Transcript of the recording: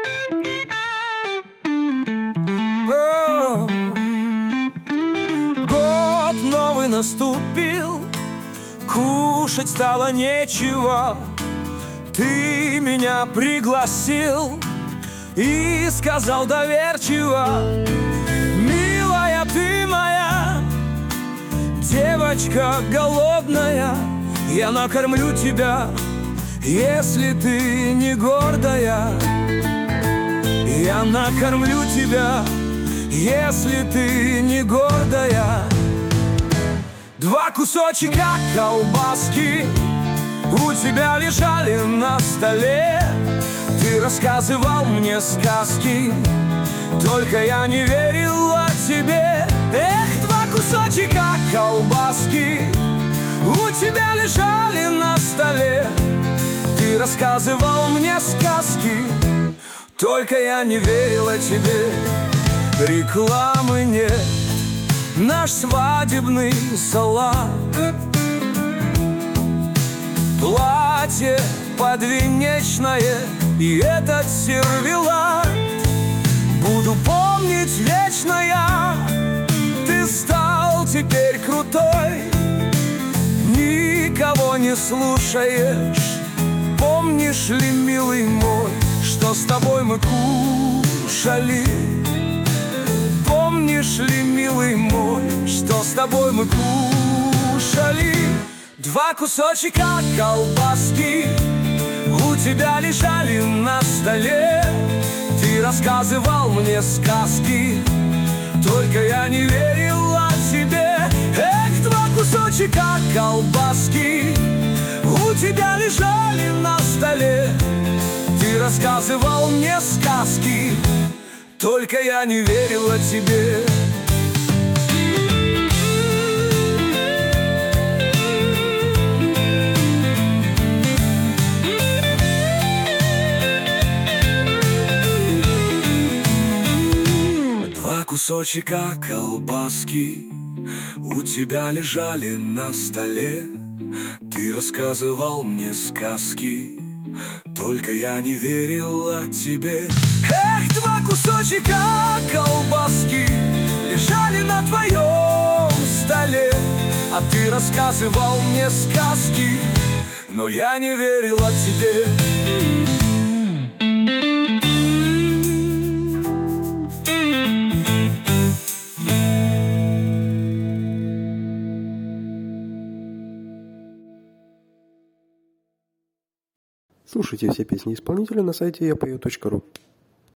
О, год новый наступил, кушать стало нечего. Ты меня пригласил и сказал доверчиво: милая ты моя, девочка голодная, я накормлю тебя, если ты не гордая. Я накормлю тебя, если ты не гордая. Два кусочка колбаски у тебя лежали на столе. Ты рассказывал мне сказки, только я не верила тебе. Эх, два кусочка колбаски у тебя лежали на столе. Ты рассказывал мне сказки, только я не верила тебе. Рекламы нет, наш свадебный салат, платье подвенечное и этот сервелат. Буду помнить вечно я, ты стал теперь крутой, никого не слушаешь. Помнишь ли, милый мой, что с тобой мы кушали? Помнишь ли, милый мой, что с тобой мы кушали? Два кусочка колбаски у тебя лежали на столе. Ты рассказывал мне сказки, только я не верила тебе. Эх, два кусочка колбаски у тебя лежали на столе. Ты рассказывал мне сказки, только я не верила тебе. Два кусочка колбаски у тебя лежали на столе. Ты рассказывал мне сказки, только я не верила тебе. Эх, два кусочка колбаски лежали на твоем столе. А ты рассказывал мне сказки, но я не верила тебе. Слушайте все песни исполнителя на сайте yapою.ru.